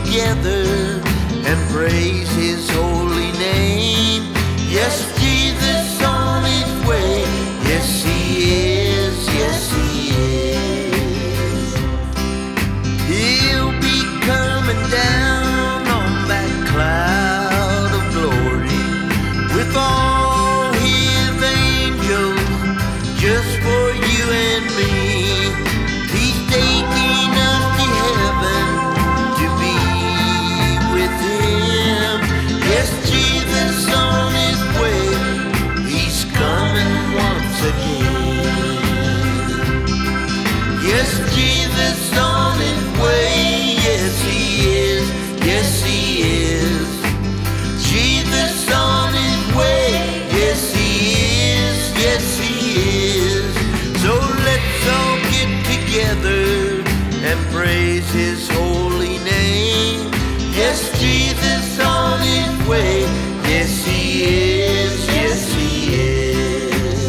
together and praise his holy name. Yes, Jesus on his way. Yes, he is. Yes, he is. He'll be coming down on that cloud of glory with all his angels just for you and me. He's taking us to heaven to be with him. Yes, Jesus on his way. He's coming once again. Yes, Jesus on his way. Yes, he is. Yes, he is. Jesus on his way. Yes, he is. Yes, he is. So let's all get together and praise his holy name. Yes, Jesus on his way. Yes, he is. Yes, he is.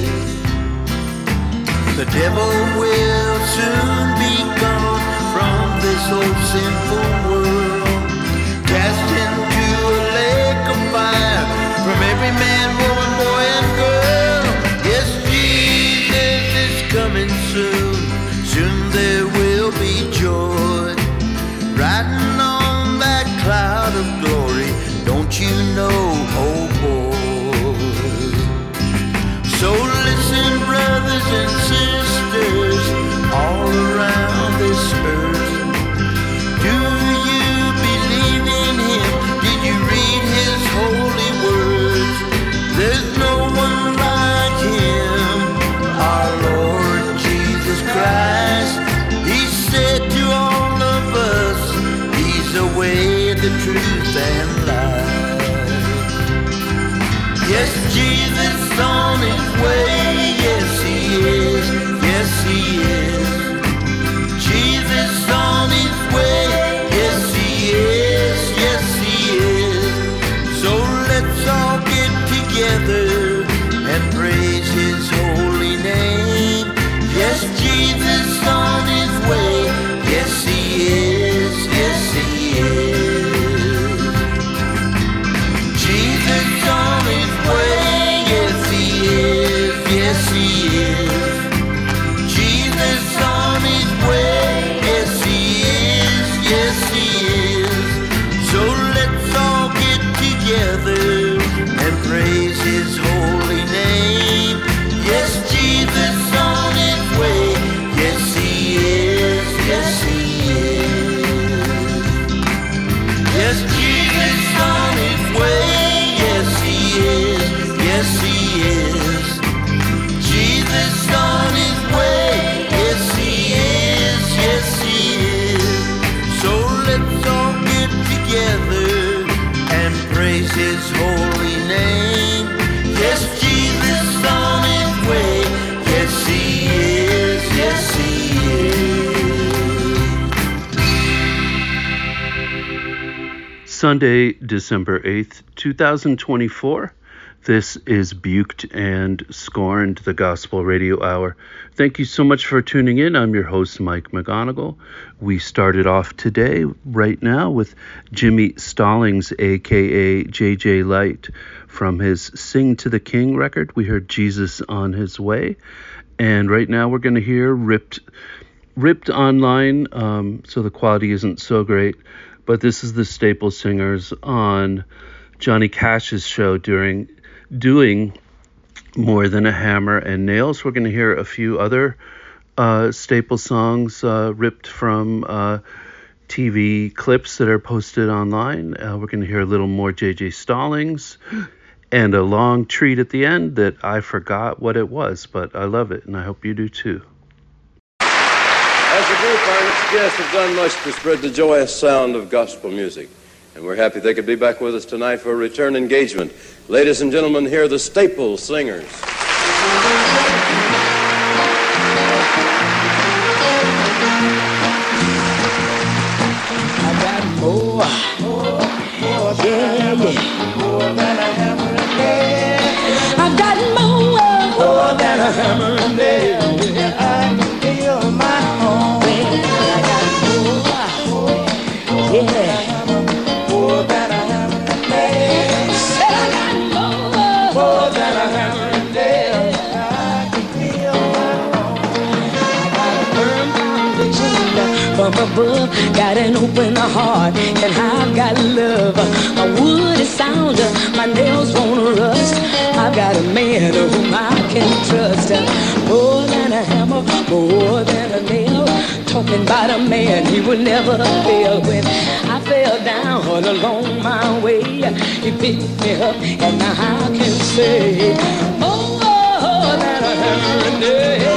The devil will soon be gone from this old sinful world, cast into a lake of fire from every man, woman, boy, and girl. Yes, Jesus is coming soon. Soon there will be joy, riding on that cloud of glory. Don't you know, oh boy? So listen, brothers and sisters, all around this earth. Do you believe in him? Did you read his holy words? There's no one like him, our Lord Jesus Christ. He said to all of us, he's the way, the truth, and life. Yes, Jesus on his way. Yes, he is. Yes, he is. Jesus on his way. Yes, he is. Yes, he is. So let's all get together and praise his holy name. Yes, Jesus on his way. Yes, he is. Yes, he is. Jesus on his way. Yes, he is. Yes, he is. Jesus on his way. Yes, he is. Yes, he is. So let's all get together and praise his holy name. Yes, Jesus on his way. Yes, he is. Yes, he is. Yes, Jesus on his way. Yes, he is. Yes, he is. Jesus on his way. Yes, he is. Yes, he is. So let's all get together and praise his holy name. Yes, Jesus on his way. Yes, he is. Yes, he is. Sunday, December 8th, 2024. This is Buked and Scorned, the Gospel Radio Hour. Thank you so much for tuning in. I'm your host, Mike McGonigal. We started off today, right now, with Jimmy Stallings, a.k.a. J.J. Light, from his Sing to the King record. We heard Jesus on his way. And right now we're going to hear Ripped online, so the quality isn't so great. But this is the Staple Singers on Johnny Cash's show doing More Than a Hammer and Nails. We're going to hear a few other staple songs ripped from TV clips that are posted online. We're going to hear a little more J.J. Stallings and a long treat at the end that I forgot what it was, but I love it, and I hope you do too. As a group, our next guests have done much to spread the joyous sound of gospel music, and we're happy they could be back with us tonight for a return engagement. Ladies and gentlemen, here are the Staple Singers. I got more than a hammer and nail. I've got more than a hammer and nail. I can feel my own. I got more, yeah. got an open heart, and I've got love. My wood is sound, my nails won't rust. I've got a man whom I can trust. More than a hammer, more than a nail. Talking about a man he will never fail. When I fell down along my way, he picked me up, and now I can say more than a hammer and nail.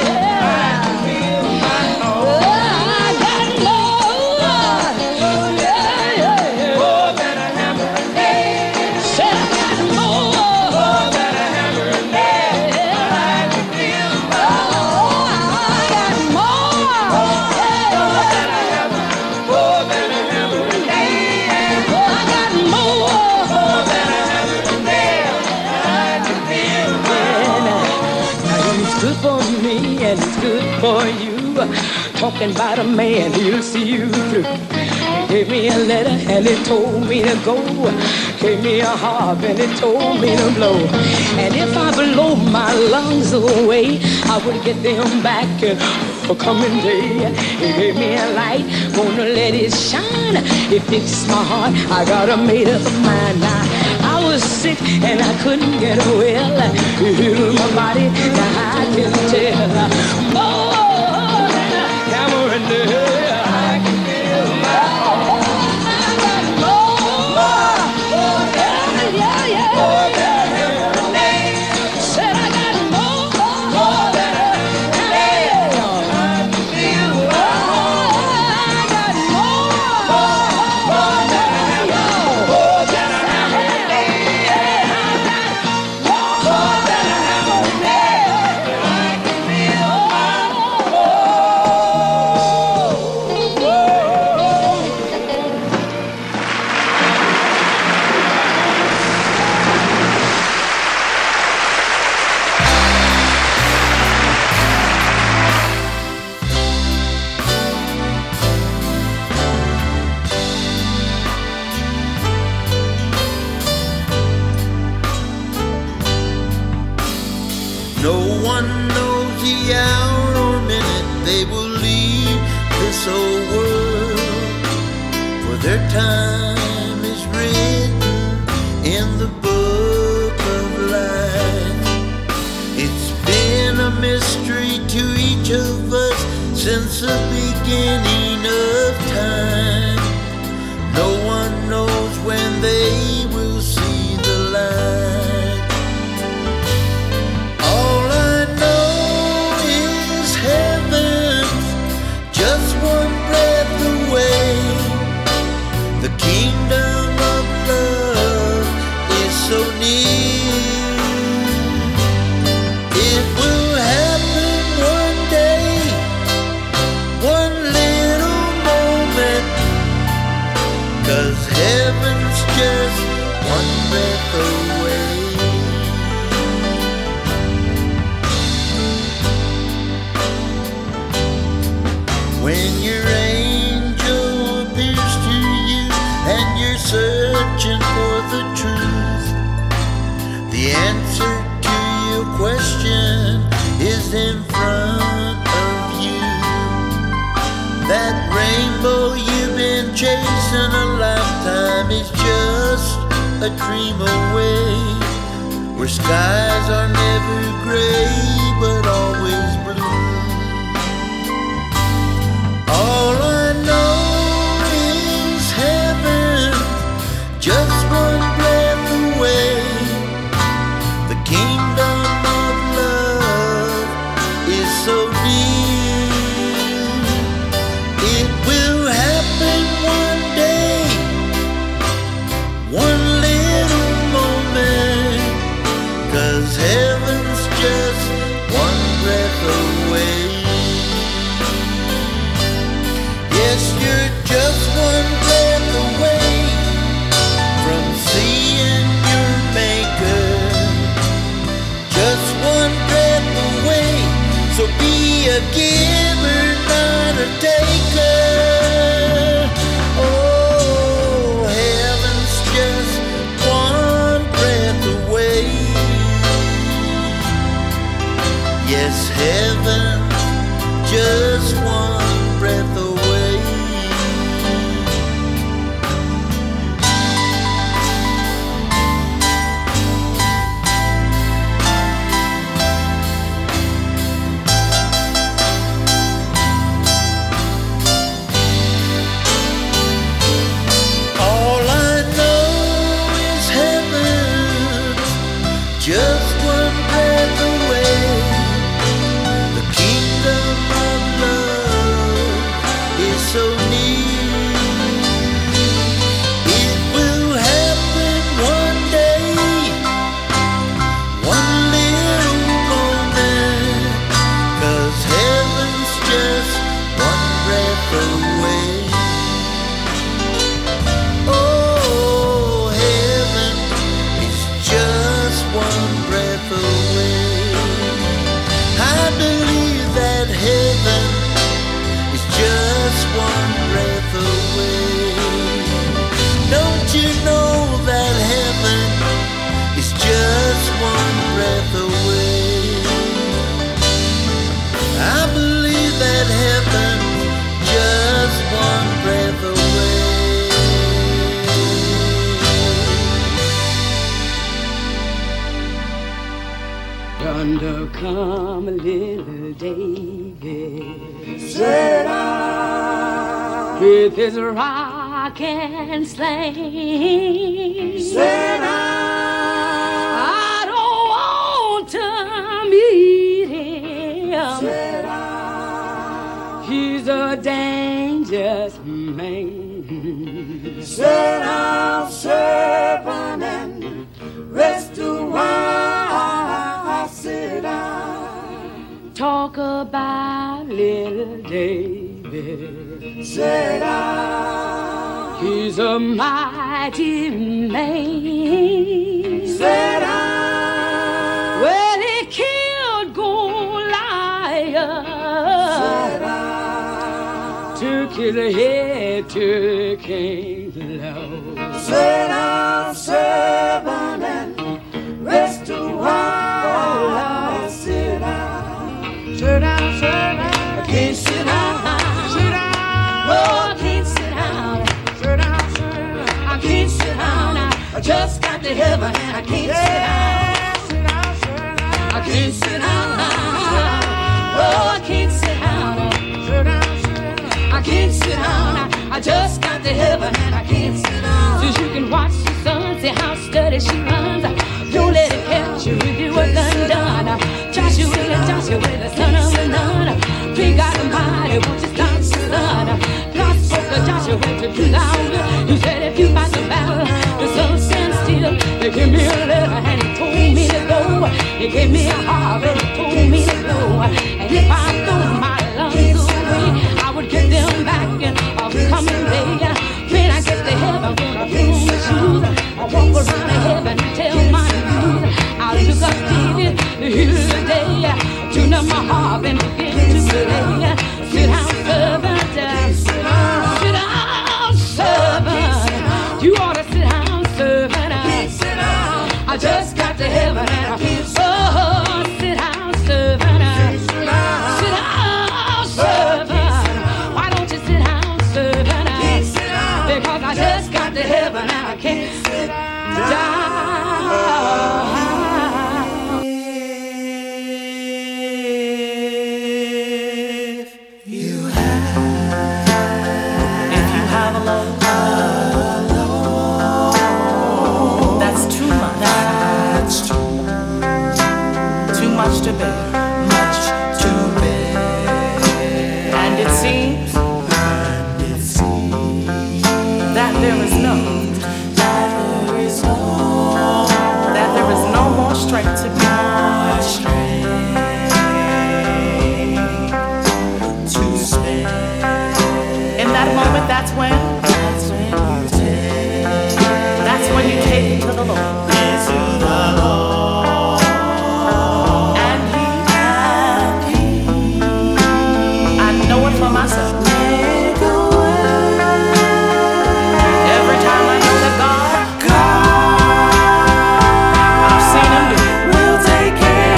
For you, talking about a man, he'll see you through. He gave me a letter and he told me to go. Gave me a harp and he told me to blow. And if I blow my lungs away, I would get them back for coming day. He gave me a light, gonna let it shine. It fixed my heart, I got a made up mind. Now, I was sick and I couldn't get well. He healed my body, now I can tell. More than a hammer and nail, I can feel my heart. I got more than, yeah. More than a hammer and nail. Said I got more than a nail. I can feel my heart. I got more than a hammer. More than a hammer and nail. I got more than a hammer and nail. I can feel my No one knows the hour or minute they will leave this old world, for their time is written in the book of life. It's been a mystery to each of us since the beginning of time. No one knows when they will see the light. All I know is heaven's just one breath away. The kingdom of love is so near. It will happen one day, one little moment, 'cause heaven's just one breath away. When your angel appears to you and you're searching for the truth, the answer to your question is in front of you. That rainbow you've been chasing a lifetime is just a dream away, where skies are never gray but always blue. All I know is heaven, just one breath away. The kingdom of love is so near. It will happen one day, one little moment, 'cause heaven's just one breath away. Yes, you're just one breath away from seeing your maker. Just one breath away, so be a giver, not a taker. Oh, heaven's just one breath away. Yes, heaven, just one breath away. come little David. Sit down. With his rock and sling. Sit down. I don't want to meet him. Sit down. He's a dangerous man. Sit down, servant, and rest a while. Sit down. Talk about little David. Sit down. He's a mighty man. Sit down. Well, he killed Goliath. Sit down. Took his head to King Lord. Sit down, servant, and rest a while. Sit down. Sit down, servant. I can't sit down. Sit down. Oh, I can't sit down. Sit down, servant. I can't sit down. I just got to heaven and I can't sit down. Sit down, servant. I can't sit down. Oh, I can't sit down. Sit down, servant. I can't sit down. I just got to heaven and I can't sit down. So you can watch the sun, see how steady she runs. Don't let it catch you with your work undone. Joshua, the son of Nun. Big God Almighty, won't you stop the sun? God spoke to Joshua to do thy will. He said if you fight the battle, the sun stands still. He gave me a letter and he told me to go. He gave me a harp and he told me to blow. And if I throw my lungs away, I would get them back in a coming day. When I get to heaven, I'm gonna put on my shoes. I'll walk around in heaven and tell my news. I'll look up David, hear the day. Tune up my harp and begin to play. Sit down, servant. Sit down, servant. You ought to sit down, servant. I just got to heaven and I can't sit down. Oh, sit down, servant. Sit down, servant. Why don't you sit down, servant? Because I just got to heaven and I can't sit down. If you have a load that's too much, too much to bear, and it seems that there is no more strength to be. In that moment, that's when you take it to the Lord. And I know it for myself. Every time I know that I've seen him do it. We'll take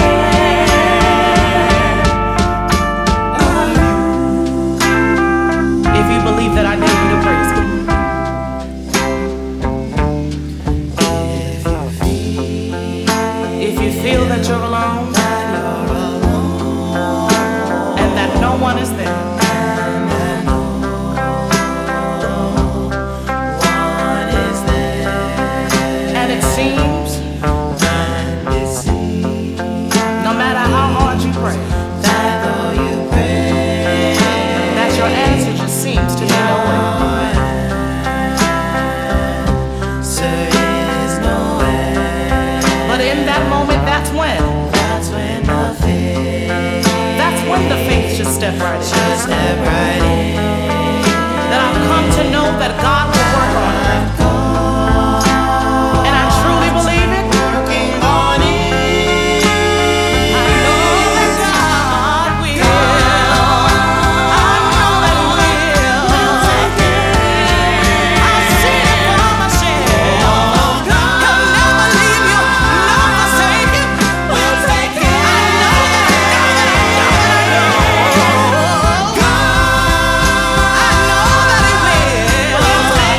care. If you believe that I dare you to praise him. If you feel that you're alone, and that no one is there, and it seems, no matter how hard you pray, that your answer just seems to be no way. But in that moment, that's when the faith should step right in. That I've come to know that God will work on it. And I truly believe it. I know that God will. I know that He will. I've seen it for myself. He'll never leave you, nor forsake you. We'll take care. I know that. I know that He will.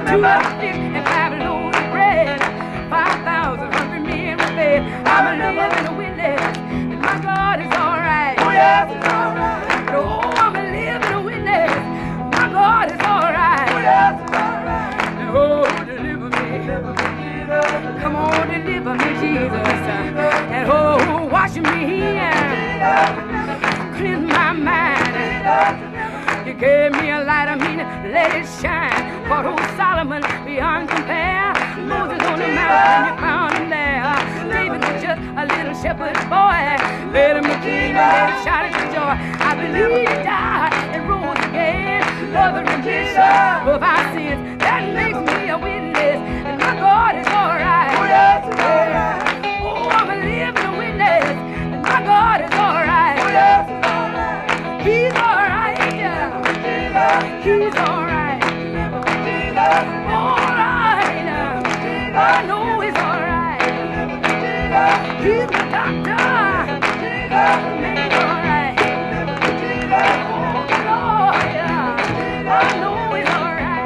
fish and 5 loaves of bread. 5,000 hungry men were fed. I'm a living witness that my God is all right. Oh, yes, it's all right. Oh, I'm a living witness. My God is all right. Oh, yes, it's all right. Oh, deliver me. Come on, deliver me, Jesus. And oh, wash me and cleanse my mind. You gave me a light, I mean, let it shine. For old Solomon beyond compare. Moses on the mountain, you found him there. David was just a little shepherd's boy. Made him a king and made him shout for joy. I believe he died and rose again. For the remission of our sins. That makes me a witness that my God is all right. Oh, yes, it's all right. Oh, I'm a living witness that my God is all right. Oh, yes, it's all right. He's all right. He's all right. All right. I know he's all right. He's the doctor. He's all right. Oh, Lord. I know he's all right.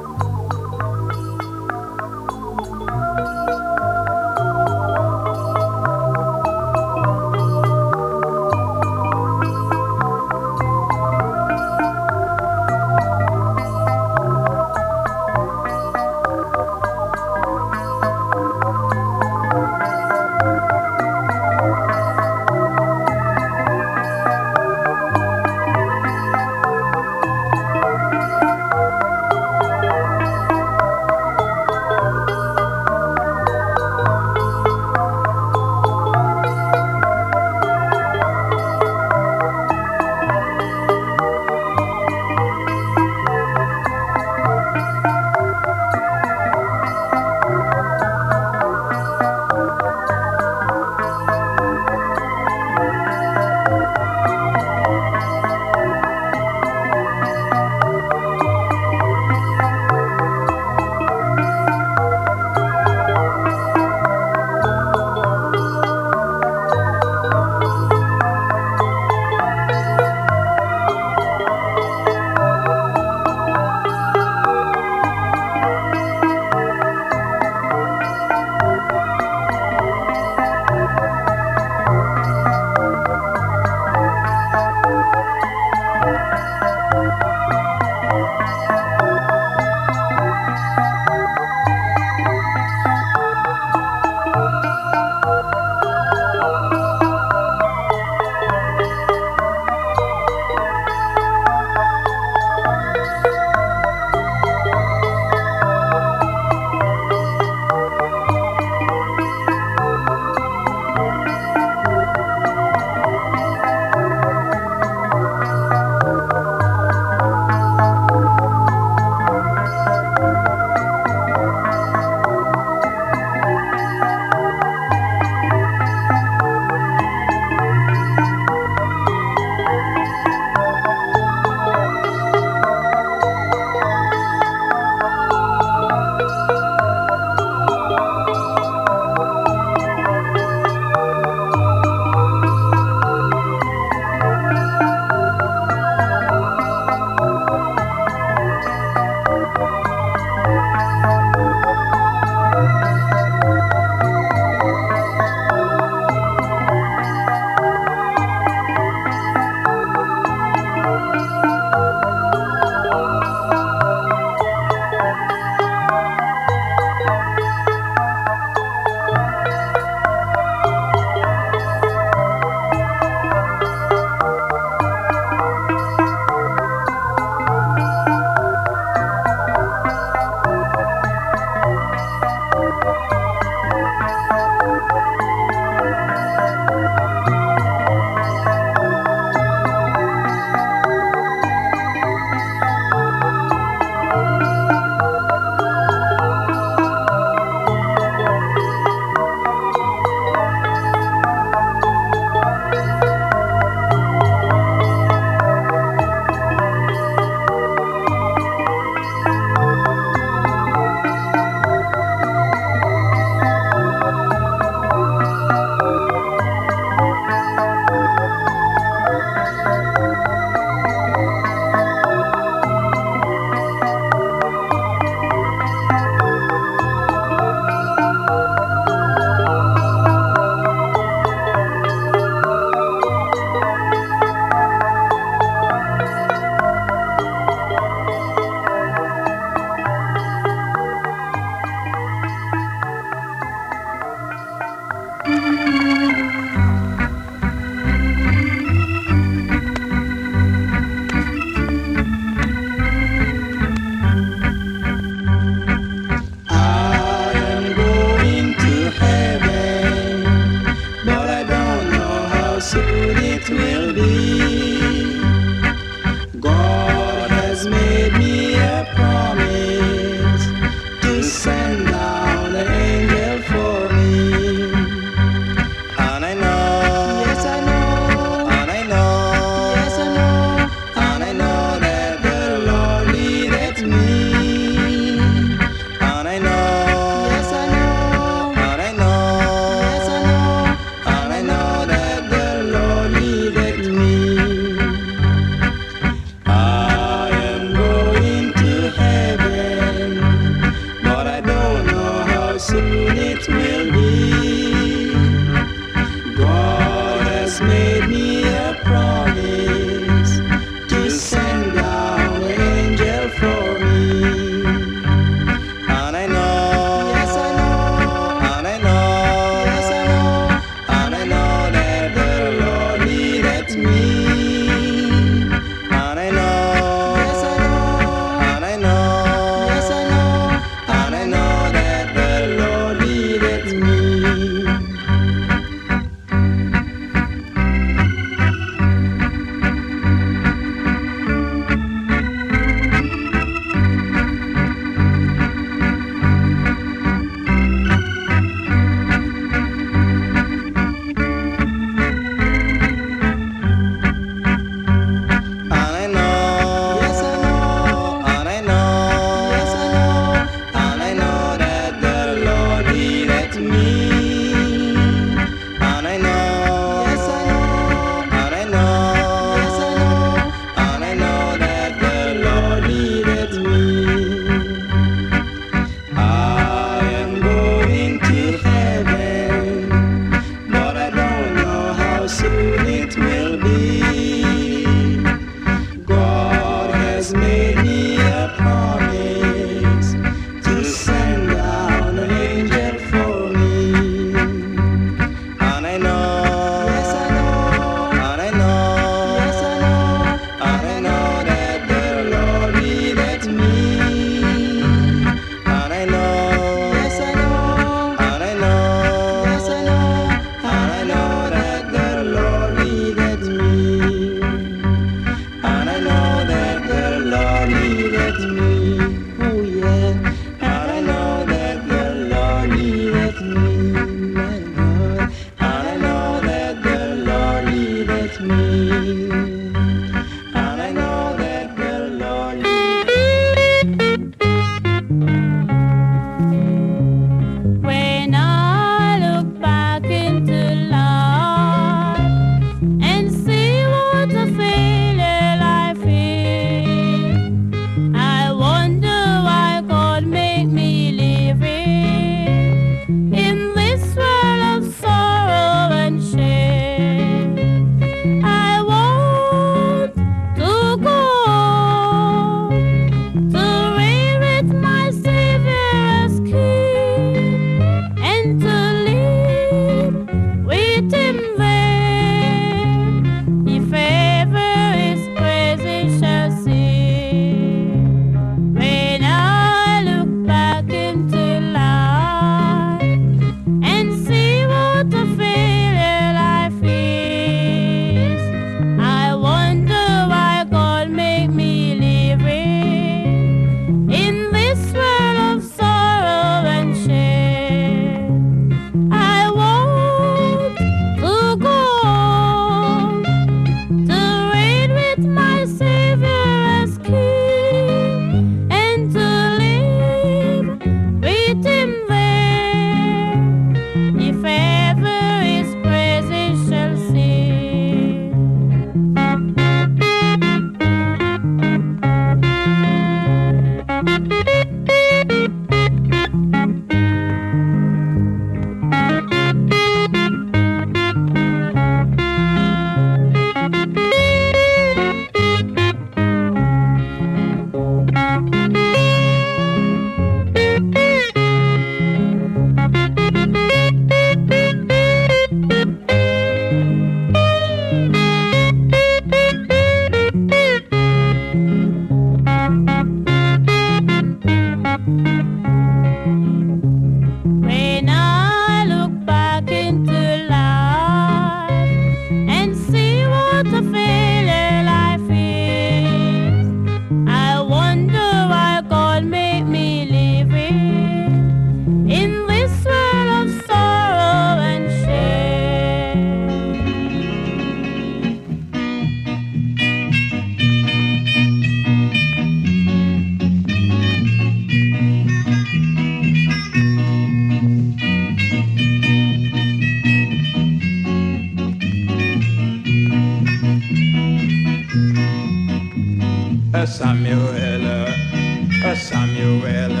Samuel, Samuel,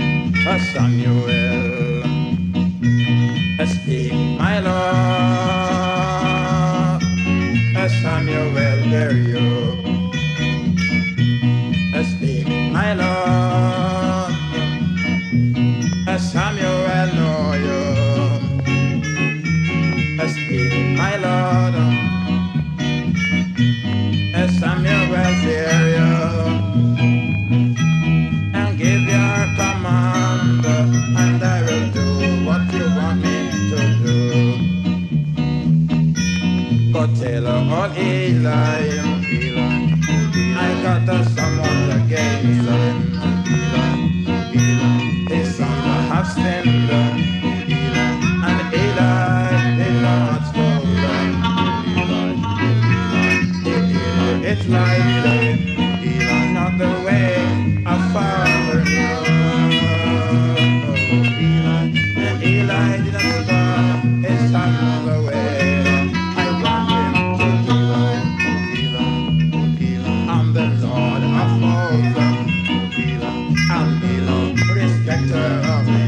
Samuel, speak, my Lord, Samuel, there you speak, my Lord, Samuel, know you speak, my Lord, Samuel, fear you. Give your command, and I will do what you want me to do. But tell all Eli, I got someone against him. His son have sinned, and Eli did not stone. It's like not the way a father knows. Eli didn't stop his son the way. I want him to I'm the Lord of hosts. I'm the respecter of him.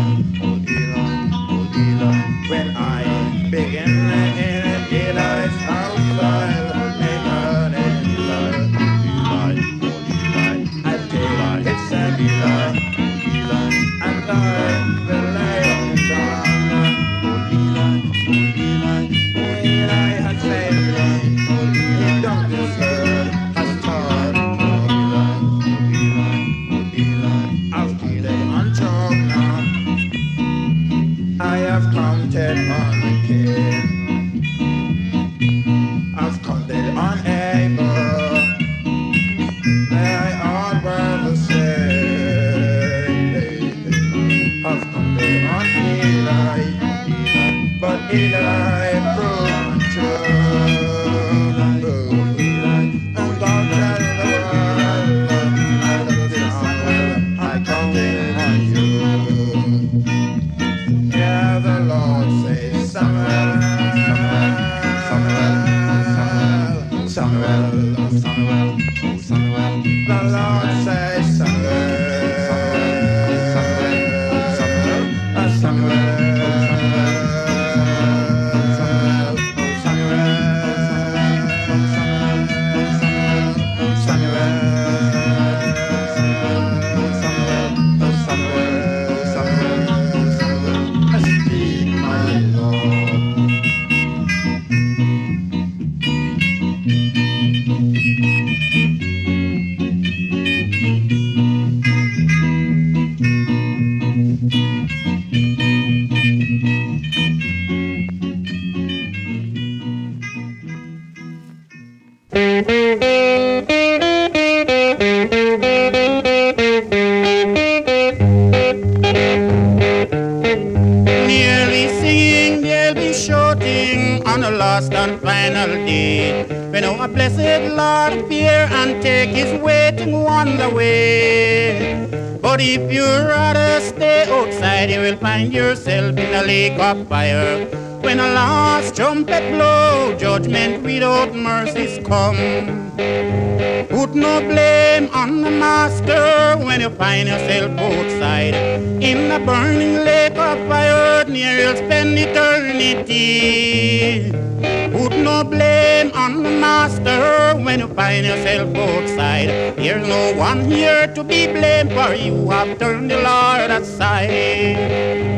When I begin in Eli's house, I'll make an it's a Eli, and I will lay on Eli has saved me. He don't deserve a star. I've counted on Job now. I have counted on the king. I've counted on Abel. They all were the same. I've counted on Eli, but Eli proved untrue. And God tell the world, I counted on you. Yeah, the Lord says, Samuel, Samuel, Samuel, Samuel, Samuel. The Lord says, Samuel, Samuel, Samuel, Samuel, speak, my Lord. Nearly singing, they'll be shouting on the last and final day. When our blessed Lord appear and take his waiting one the way. But if you rather stay outside, you will find yourself in a lake of fire. When a last trumpet blow, judgment without mercies come. Put no blame on the master when you find yourself outside in the burning lake of fire, near you'll spend eternity. Put no blame on the master when you find yourself outside. There's no one here to be blamed, for you have turned the Lord aside.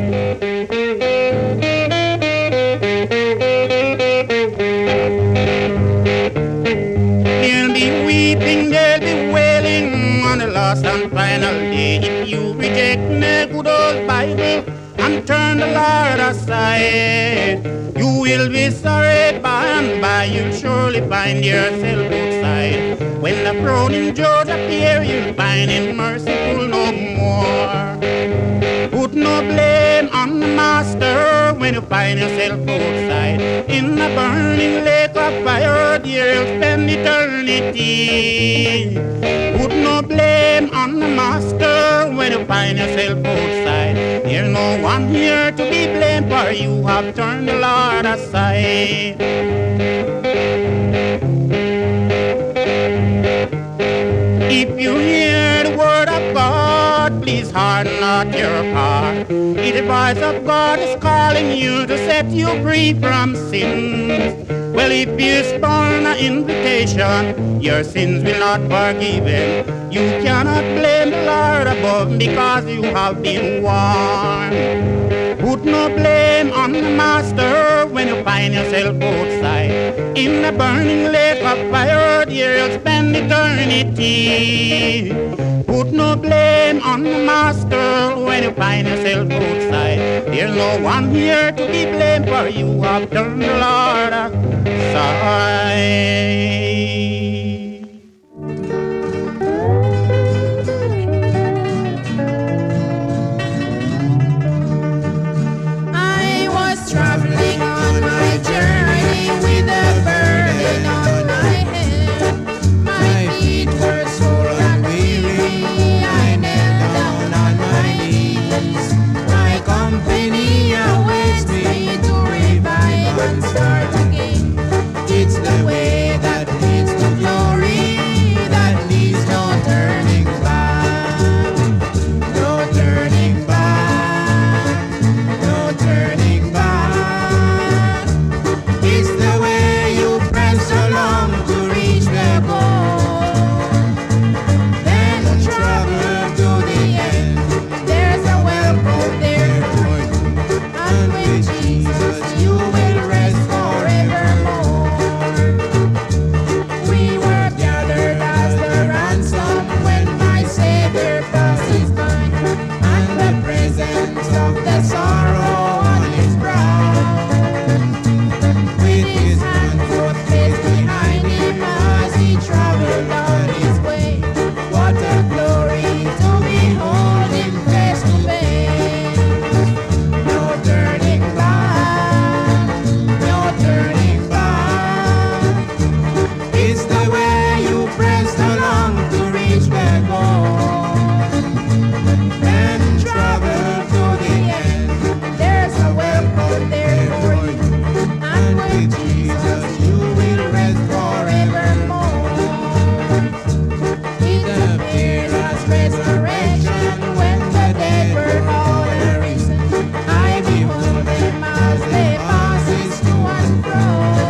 There'll be weeping, there'll be wailing on the last and final day. If you reject the good old Bible and turn the Lord aside, you will be sorry by and by. You'll surely find yourself outside. When the frowning judge appear, you'll find him merciful no more. Put no blame on the master when you find yourself outside in the burning lake of fire, there you'll spend eternity. Put no blame on the master when you find yourself outside. There's no one here to be blamed, for you have turned the Lord aside. If you hear the word of God, please harden not your heart. The voice of God is calling you to set you free from sins. Well, if you spurn an invitation, your sins will not forgiven. You cannot blame the Lord above because you have been warned. Put no blame on the master when you find yourself outside in the burning lake of fire, there you'll spend eternity. Put no blame on the master when you find yourself outside. There's no one here to be blamed, for you have turned the Lord aside. Traveling on my journey with a burden on my head. My feet were sore and weary. I knelt down on my knees. My company awaits me to revive and start again. It's the way that leads to glory, that leads no turning back. No turning back. No turning back. It's the way you press along to reach the goal. Then travel to the end. There's a welcome there for you. And with Jesus you will rest forevermore. We were gathered as the ransom when my Savior passes by, and the presence of the sorrow on his brow. With his hand both placed behind him as he traveled on his way. What a glory to behold him face to face. No turning back, no turning back. It's the way you pressed along to reach the goal. Then travel to the end. There's a welcome there for you. And with Jesus you will rest forevermore. It appeared as resurrection when the dead were all arisen. I behold them as they passes to and fro.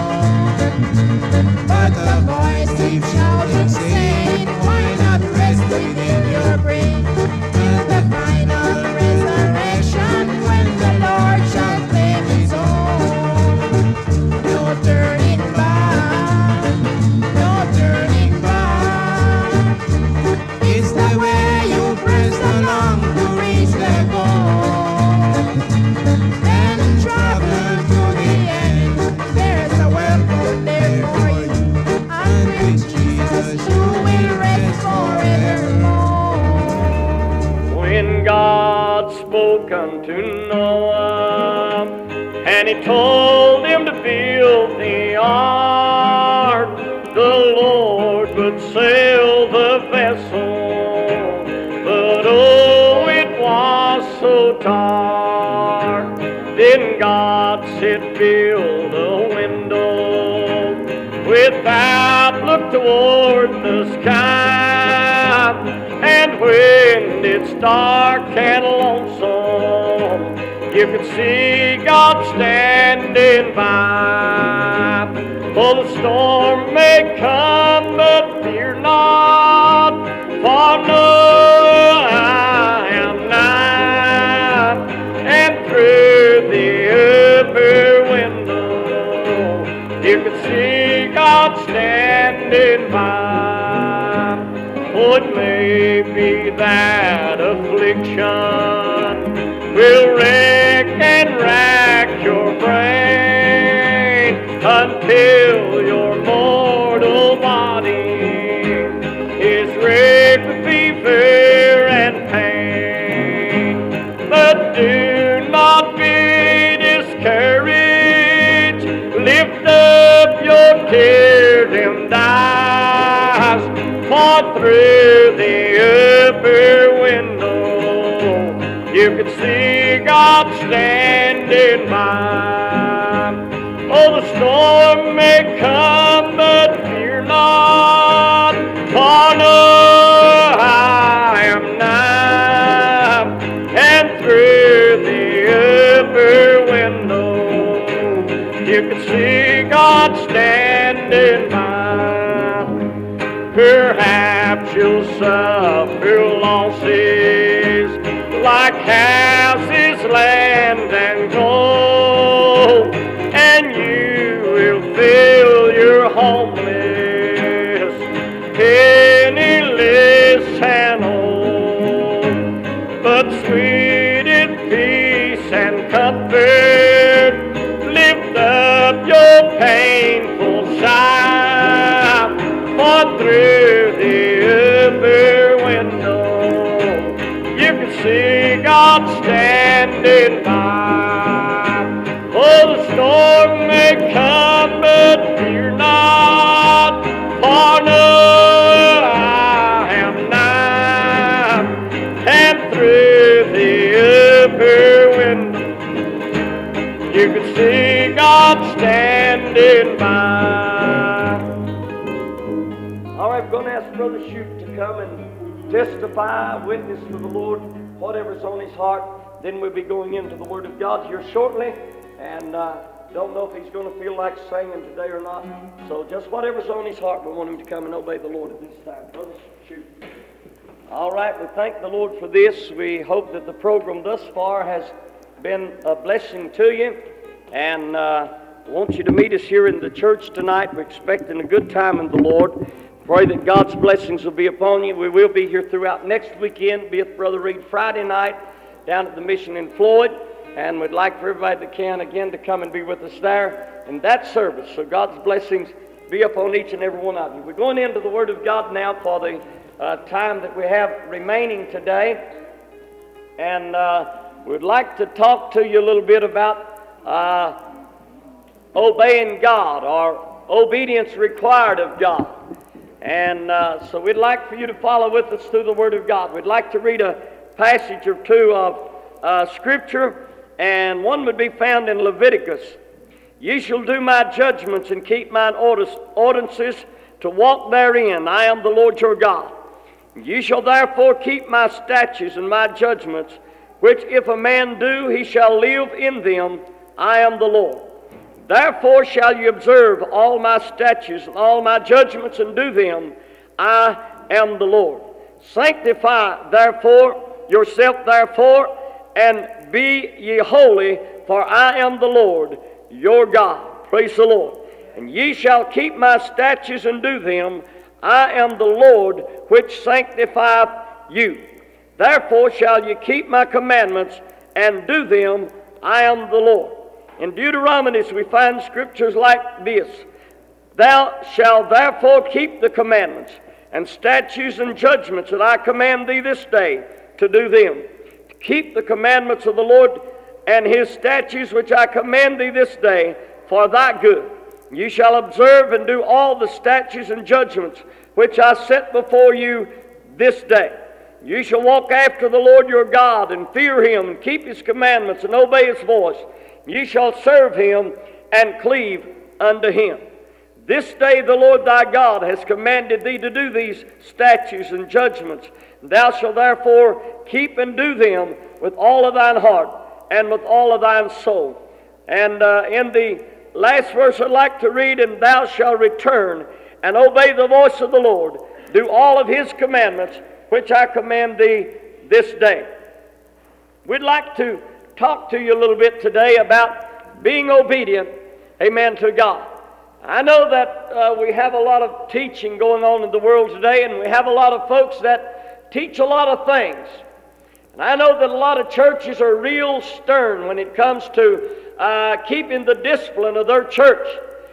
But the voice keeps shouting, saying, why not rest within your brain? In the final resurrection, when the Lord shall claim his own. No turning back, no turning back. It's the way you press along to reach the goal. Then travel to the end. There's a welcome there for you. And with Jesus you will rest forevermore. When God spoke unto Noah, and he told him to build the ark, the Lord would sail the vessel, but oh, it was so dark. Then God said, build a window without look toward the sky, and when it's dark and lonesome, you can see God standing by. For the storm may come, but fear not, for no, I am nigh. And through the upper window, you can see God standing by. Oh, it may be that affliction will wreck and rack your brain until your mortal body is wrecked with fever and pain. But do not be discouraged. Lift up your tears and eyes, for through the upper window you can see God standing by. Oh, the storm may come, but fear not, for no, perhaps you'll suffer losses like houses, land, and gold, and you will feel you're homeless, penniless and old. But sweet in peace and comfort, lift up your painful sigh, for through the upper window you can see God standing by. Oh, the storm may come, but fear not, for no, I am nigh, and through the upper window you can see God standing by. All right, we're going to ask Brother Shute to come and testify, witness to the Lord, whatever's on his heart. Then we'll be going into the Word of God here shortly, and don't know if he's going to feel like singing today or not. So just whatever's on his heart, we want him to come and obey the Lord at this time. Brother Shute. All right, we thank the Lord for this. We hope that the program thus far has been a blessing to you, and I want you to meet us here in the church tonight. We're expecting a good time in the Lord. Pray that God's blessings will be upon you. We will be here throughout next weekend, be with Brother Reed Friday night down at the mission in Floyd, and we'd like for everybody that can again to come and be with us there in that service. So God's blessings be upon each and every one of you. We're going into the Word of God now for the time that we have remaining today, and we'd like to talk to you a little bit about obeying God, or obedience required of God. And so we'd like for you to follow with us through the Word of God. We'd like to read a passage or two of Scripture, and one would be found in Leviticus. Ye shall do my judgments and keep mine ordinances to walk therein. I am the Lord your God. Ye shall therefore keep my statutes and my judgments, which if a man do, he shall live in them. I am the Lord. Therefore shall you observe all my statutes and all my judgments and do them. I am the Lord. Sanctify therefore yourself therefore, and be ye holy, for I am the Lord your God. Praise the Lord. And ye shall keep my statutes and do them. I am the Lord which sanctifieth you. Therefore shall you keep my commandments and do them. I am the Lord. In Deuteronomy we find scriptures like this. Thou shalt therefore keep the commandments and statutes and judgments that I command thee this day to do them. To keep the commandments of the Lord and his statutes which I command thee this day for thy good. You shall observe and do all the statutes and judgments which I set before you this day. You shall walk after the Lord your God and fear him and keep his commandments and obey his voice. You shall serve him and cleave unto him. This day the Lord thy God has commanded thee to do these statutes and judgments. Thou shalt therefore keep and do them with all of thine heart and with all of thine soul. And in the last verse I'd like to read, and thou shalt return and obey the voice of the Lord. Do all of his commandments which I command thee this day. We'd like to talk to you a little bit today about being obedient, amen, to God. I know that we have a lot of teaching going on in the world today, and we have a lot of folks that teach a lot of things. And I know that a lot of churches are real stern when it comes to keeping the discipline of their church.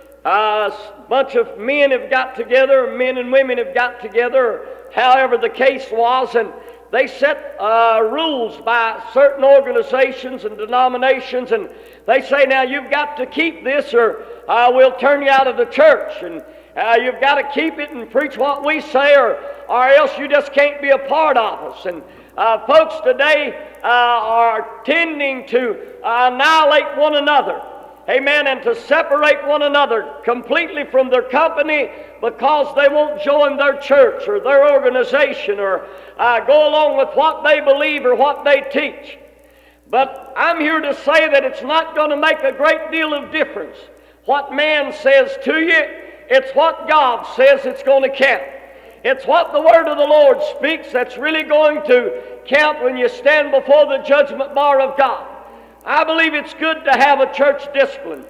A bunch of men have got together, men and women have got together, however the case was, and they set rules by certain organizations and denominations, and they say, now you've got to keep this or we'll turn you out of the church, and you've got to keep it and preach what we say, or else you just can't be a part of us. And folks today are tending to annihilate one another, amen, and to separate one another completely from their company because they won't join their church or their organization or go along with what they believe or what they teach. But I'm here to say that it's not going to make a great deal of difference what man says to you. It's what God says it's going to count. It's what the word of the Lord speaks that's really going to count when you stand before the judgment bar of God. I believe it's good to have a church discipline.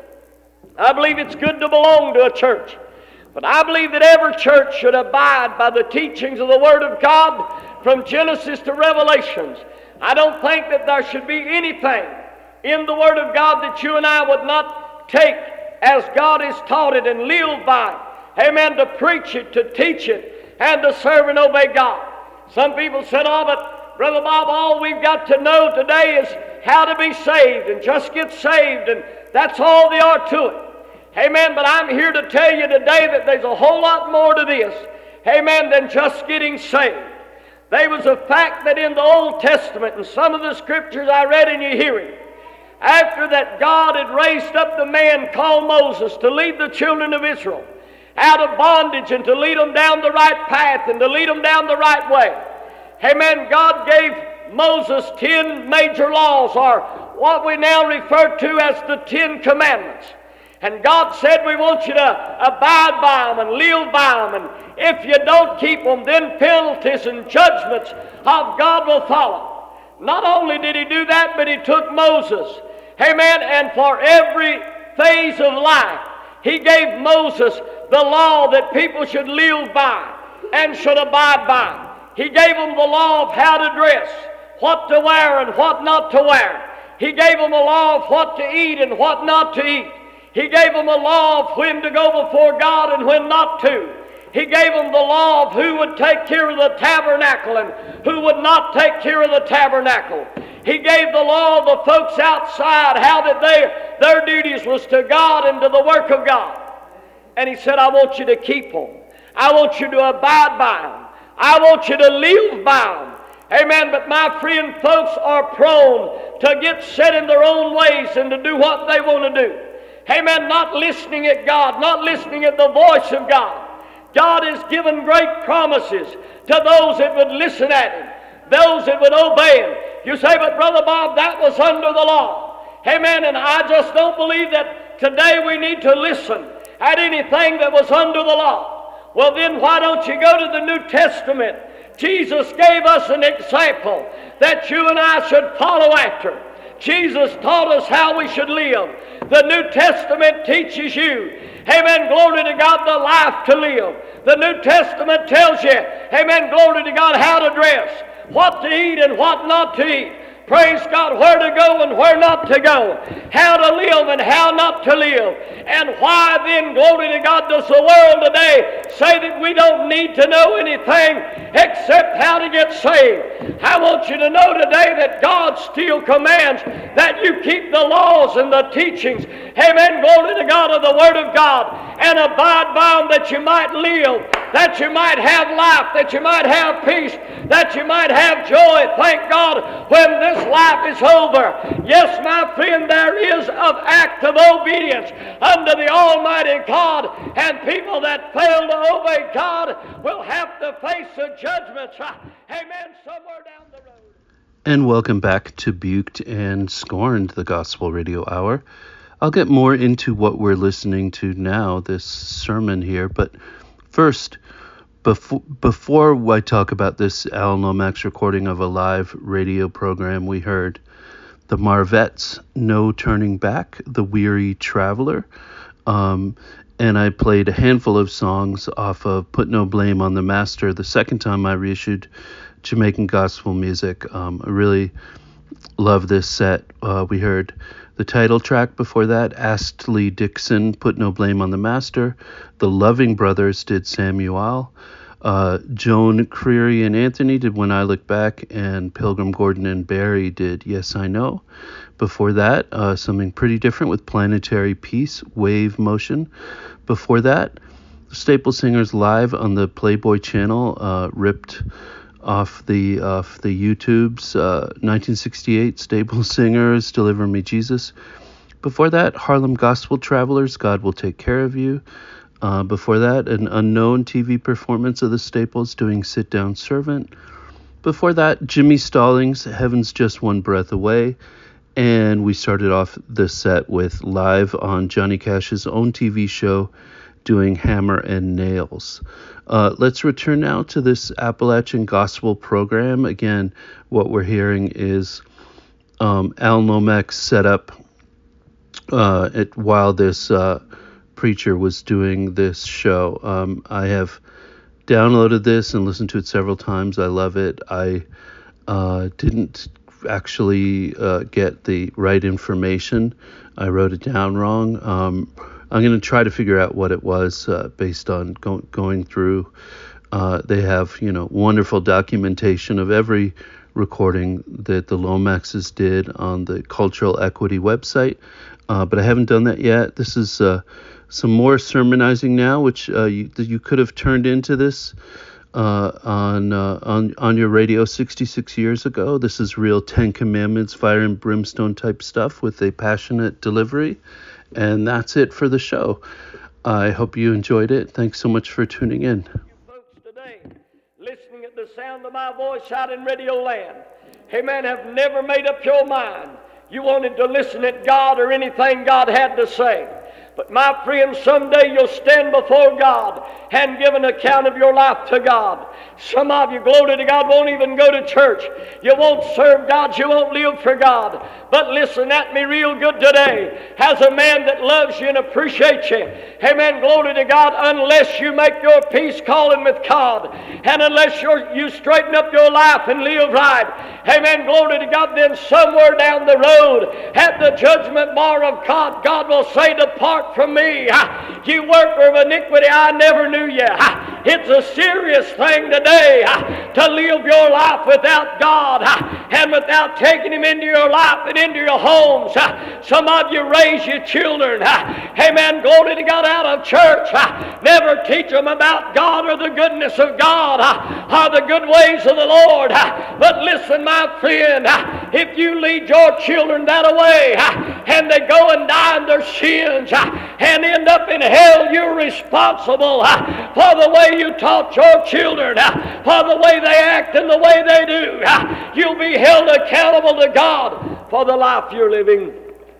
I believe it's good to belong to a church. But I believe that every church should abide by the teachings of the Word of God from Genesis to Revelations. I don't think that there should be anything in the Word of God that you and I would not take as God has taught it and live by it. Amen. To preach it, to teach it, and to serve and obey God. Some people said, oh, but Brother Bob, all we've got to know today is how to be saved and just get saved, and that's all there are to it. Amen. But I'm here to tell you today that there's a whole lot more to this, amen, than just getting saved. There was a fact that in the Old Testament, and some of the scriptures I read in your hearing, after that God had raised up the man called Moses to lead the children of Israel out of bondage and to lead them down the right path and to lead them down the right way. Amen. God gave Moses 10 major laws, or what we now refer to as the 10 Commandments. And God said, we want you to abide by them and live by them. And if you don't keep them, then penalties and judgments of God will follow. Not only did He do that, but He took Moses, amen, and for every phase of life, He gave Moses the law that people should live by and should abide by. He gave them the law of how to dress, what to wear and what not to wear. He gave them a law of what to eat and what not to eat. He gave them a law of when to go before God and when not to. He gave them the law of who would take care of the tabernacle and who would not take care of the tabernacle. He gave the law of the folks outside, how that their duties was to God and to the work of God. And He said, I want you to keep them. I want you to abide by them. I want you to live by them. Amen. But my friend, folks are prone to get set in their own ways and to do what they want to do. Amen. Not listening at God, not listening at the voice of God. God has given great promises to those that would listen at Him, those that would obey Him. You say, but Brother Bob, that was under the law. Amen. And I just don't believe that today we need to listen at anything that was under the law. Well, then why don't you go to the New Testament? Jesus gave us an example that you and I should follow after. Jesus taught us how we should live. The New Testament teaches you, amen, glory to God, the life to live. The New Testament tells you, amen, glory to God, how to dress, what to eat and what not to eat. Praise God, where to go and where not to go, how to live and how not to live. And why then, glory to God, does the world today say that we don't need to know anything except how to get saved? I want you to know today that God still commands that you keep the laws and the teachings, amen, glory to God, of the Word of God, and abide by them, that you might live, that you might have life, that you might have peace, that you might have joy. Thank God, when this life is over. Yes, my friend, there is an act of obedience unto the Almighty God, and people that fail to obey God will have to face the judgments, amen, somewhere down the road. And welcome back to Buked and Scorned, the Gospel Radio Hour. I'll get more into what we're listening to now, this sermon here, but first, before I talk about this Al Lomax recording of a live radio program, we heard the Marvettes, No Turning Back, The Weary Traveler, and I played a handful of songs off of Put No Blame on the Master, the second time I reissued Jamaican gospel music. I really love this set. We heard the title track before that, Astley Dixon, Put No Blame on the Master. The Loving Brothers did Samuel. Joan Creary and Anthony did When I Look Back, and Pilgrim Gordon and Barry did Yes I Know. Before that, something pretty different with Planetary Peace, Wave Motion. Before that, Staple Singers live on the Playboy channel, ripped off the YouTubes, 1968 Staple Singers, Deliver Me Jesus. Before that, Harlem Gospel Travelers, God Will Take Care of You. Before that, an unknown TV performance of the Staples doing Sit Down Servant. Before that, Jimmy Stallings, Heaven's Just One Breath Away. And we started off the set with live on Johnny Cash's own TV show, doing Hammer and Nails. Let's return now to this Appalachian Gospel program. Again, what we're hearing is Al Nomeck set up while this preacher was doing this show. I have downloaded this and listened to it several times. I love it. I didn't actually get the right information. I wrote it down wrong. I'm going to try to figure out what it was based on going through. They have, wonderful documentation of every recording that the Lomaxes did on the Cultural Equity website, but I haven't done that yet. This is some more sermonizing now, which you could have turned into this on your radio 66 years ago. This is real Ten Commandments, fire and brimstone type stuff with a passionate delivery. And that's it for the show. I hope you enjoyed it. Thanks so much for tuning in. Folks today, listening at the sound of my voice out in Radio Land, amen, have never made up your mind you wanted to listen at God or anything God had to say. But my friend, someday you'll stand before God and give an account of your life to God. Some of you, glory to God, won't even go to church. You won't serve God. You won't live for God. But listen at me real good today. As a man that loves you and appreciates you, amen, glory to God, unless you make your peace calling with God, and unless you straighten up your life and live right, amen, glory to God, then somewhere down the road at the judgment bar of God, God will say, depart from me, you worker of iniquity, I never knew you. It's a serious thing today to live your life without God and without taking Him into your life and into your homes. Some of you raise your children, amen, glory to God, out of church. Never teach them about God or the goodness of God or the good ways of the Lord. But listen, my friend, if you lead your children that way and they go and die in their sins and end up in hell, you're responsible for the way you taught your children, for the way they act and the way they do. You'll be held accountable to God for the life you're living.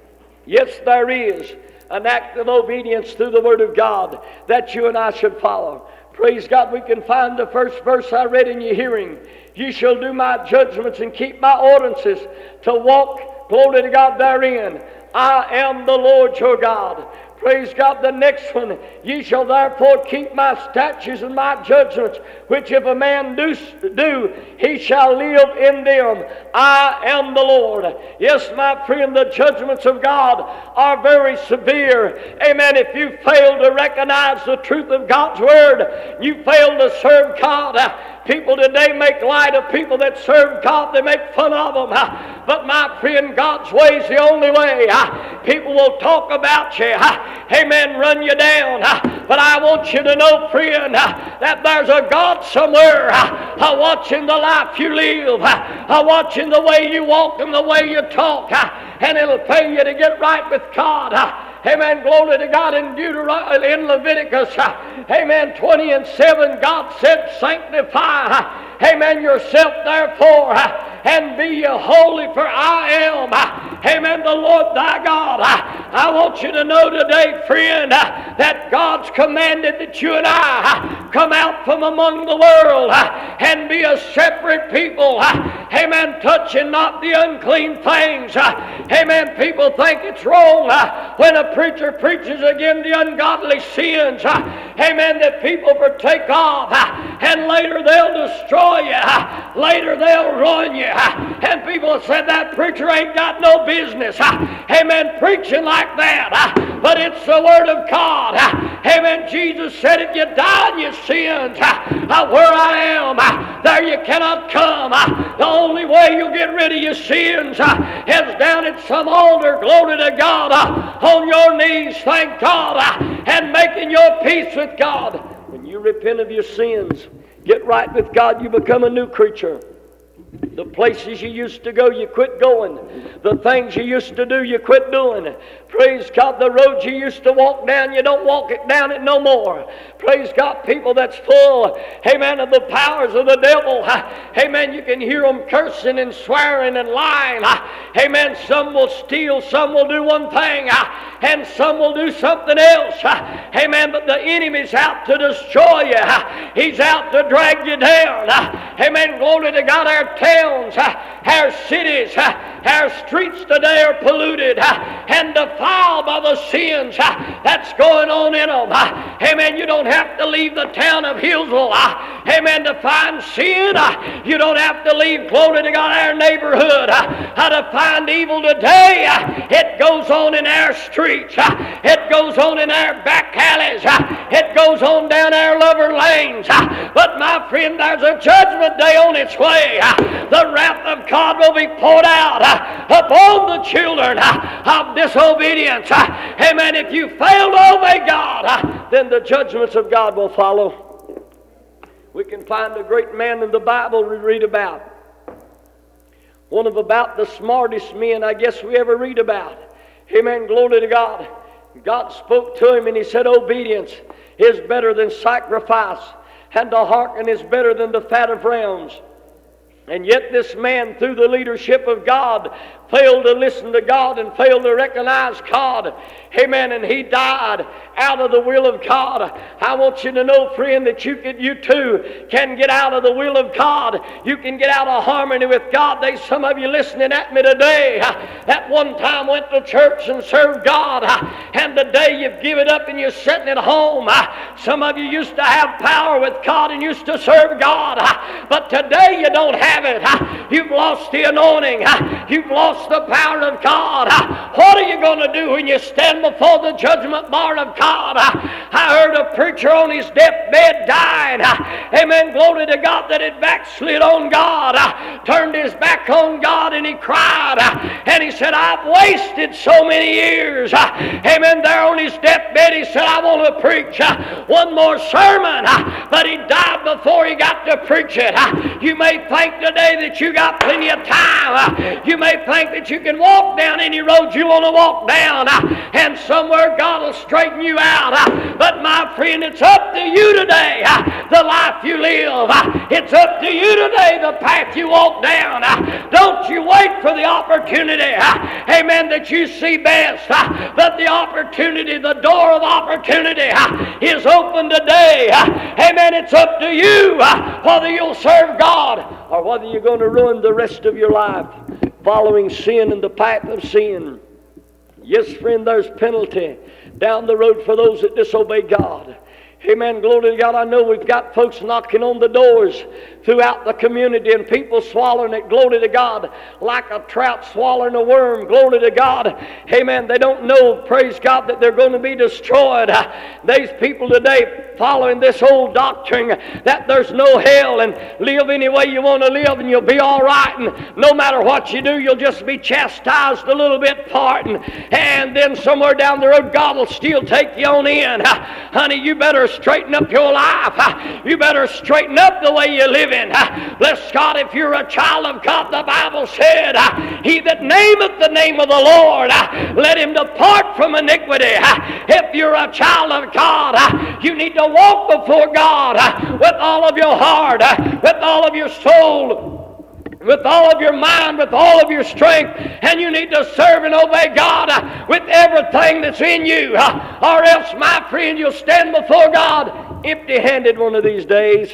Yes, there is an act of obedience through the Word of God that you and I should follow. Praise God, we can find the first verse I read in your hearing. You shall do my judgments and keep my ordinances to walk, glory to God, therein. I am the Lord your God. Praise God. The next one, ye shall therefore keep my statutes and my judgments, which if a man do, he shall live in them. I am the Lord. Yes, my friend, the judgments of God are very severe. Amen. If you fail to recognize the truth of God's Word, you fail to serve God. People today make light of people that serve God. They make fun of them. But my friend, God's way is the only way. People will talk about you. Amen, run you down. But I want you to know, friend, that there's a God somewhere watching the life you live, watching the way you walk and the way you talk. And it'll pay you to get right with God. Amen, glory to God. In Leviticus, amen, 20:7, God said, sanctify, amen, yourself therefore, and be ye holy, for I am, amen, the Lord thy God. I want you to know today, friend, that God's commanded that you and I come out from among the world and be a separate people, amen, touching not the unclean things. Amen, people think it's wrong when a preacher preaches against the ungodly sins, amen, that people partake of, and later they'll destroy you, later they'll ruin you, and people said that preacher ain't got no business, amen, preaching like that, but it's the Word of God, amen. Jesus said, if you die in your sins, where I am, there you cannot come. The only way you'll get rid of your sins is down at some altar, glory to God, on your knees, thank God, and making your peace with God. When you repent of your sins, get right with God, you become a new creature. The The places you used to go, you quit going. The things you used to do, you quit doing. Praise God, the roads you used to walk down, you don't walk it down it no more. Praise God, people that's full, amen, of the powers of the devil. Amen, you can hear them cursing and swearing and lying. Amen, some will steal, some will do one thing, and some will do something else. Amen, but the enemy's out to destroy you. He's out to drag you down. Amen, glory to God. Our towns, our cities, our streets today are polluted and defiled by the sins that's going on in them. Amen, you don't have to leave the town of Hillsville, amen, to find sin. You don't have to leave, glory to God, our neighborhood to find evil today. It goes on in our streets. It goes on in our back alleys. It goes on down our lover lanes. But my friend, there's a judgment day on its way. The wrath of God will be poured out upon the children of disobedience. Amen. If you fail to obey God, then the judgments of God will follow. We can find a great man in the Bible we read about. One of about the smartest men I guess we ever read about. Amen. Glory to God. God spoke to him and he said, obedience is better than sacrifice, and to hearken is better than the fat of rams. And yet this man, through the leadership of God, failed to listen to God and failed to recognize God. Amen. And he died out of the will of God. I want you to know, friend, that you too can get out of the will of God. You can get out of harmony with God. There's some of you listening at me today that one time went to church and served God, and today you've given up and you're sitting at home. Some of you used to have power with God and used to serve God, but today you don't have it. You've lost the anointing. You've lost the power of God. What are you going to do when you stand before the judgment bar of God? I heard a preacher on his deathbed dying. Amen. Glory to God, that had backslid on God, turned his back on God, and he cried. And he said, I've wasted so many years. Amen. There on his deathbed, he said, I want to preach one more sermon. But he died before he got to preach it. You may think today that you got plenty of time. You may think that you can walk down any road you want to walk down, and somewhere God will straighten you out. But my friend, it's up to you today, the life you live. It's up to you today, the path you walk down. Don't you wait for the opportunity, amen, that you see best. But the opportunity, the door of opportunity is open today. Amen. It's up to you whether you'll serve God or whether you're going to ruin the rest of your life following sin and the path of sin. Yes, friend, there's penalty down the road for those that disobey God. Amen. Glory to God. I know we've got folks knocking on the doors throughout the community and people swallowing it, glory to God, like a trout swallowing a worm, glory to God. Amen. They don't know, praise God, that they're going to be destroyed. There's people today following this old doctrine that there's no hell, and live any way you want to live and you'll be all right, and no matter what you do, you'll just be chastised a little bit for it, and then somewhere down the road, God will still take you on in. Honey, you better straighten up your life. You better straighten up the way you live in. Bless God, if you're a child of God, the Bible said, he that nameth the name of the Lord, let him depart from iniquity. If you're a child of God, you need to walk before God with all of your heart, with all of your soul, with all of your mind, with all of your strength, and you need to serve and obey God with everything that's in you, or else, my friend, you'll stand before God empty-handed one of these days.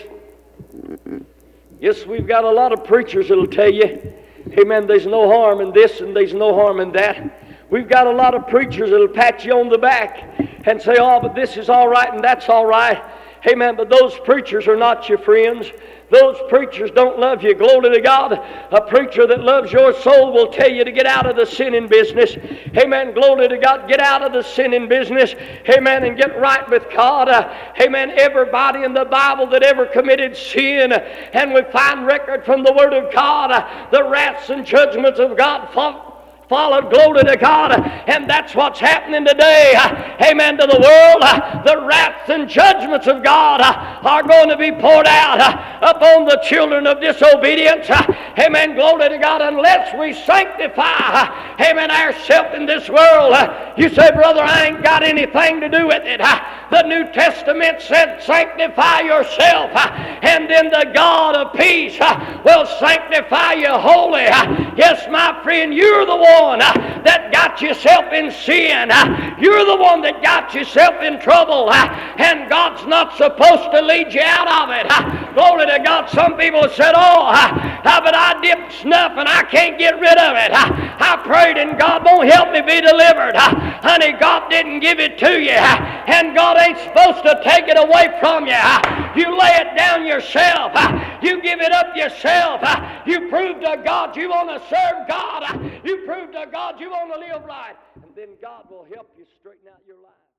Yes, we've got a lot of preachers that'll tell you, amen, there's no harm in this and there's no harm in that. We've got a lot of preachers that'll pat you on the back and say, oh, but this is all right and that's all right. Amen, but those preachers are not your friends. Those preachers don't love you. Glory to God. A preacher that loves your soul will tell you to get out of the sinning business. Amen. Glory to God. Get out of the sinning business. Amen. And get right with God. Amen. Everybody in the Bible that ever committed sin, and we find record from the Word of God, the wraths and judgments of God followed. Glory to God. And that's what's happening today. Amen. To the world, the wraths and judgments of God are going to be poured out upon the children of disobedience. Amen. Glory to God. Unless we sanctify, amen, ourselves in this world. You say, brother, I ain't got anything to do with it. The New Testament said, sanctify yourself, and then the God of peace will sanctify you wholly. Yes, my friend, you're the one that got yourself in sin. You're the one that got yourself in trouble, and God's not supposed to lead you out of it. Glory to God. Some people said, but I dipped snuff and I can't get rid of it. I prayed and God won't help me be delivered. Honey, God didn't give it to you, and God ain't supposed to take it away from you. You lay it down yourself. You give it up yourself. You prove to God you want to serve God. You prove to God you want to live right. And then God will help you straighten out your life.